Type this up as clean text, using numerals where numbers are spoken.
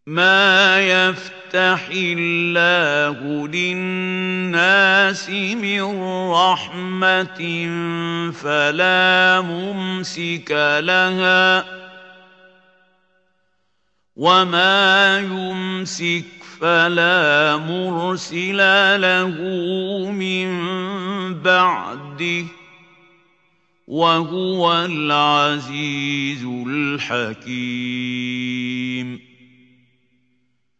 مَا يَفْتَحِ اللَّهُ لِلنَّاسِ مِن رَّحْمَةٍ فَلَا مُمْسِكَ لَهَا ۖ وَمَا يُمْسِكْ فَلَا مُرْسِلَ لَهُ مِن بَعْدِهِ ۚ وَهُوَ الْعَزِيزُ الْحَكِيمُ.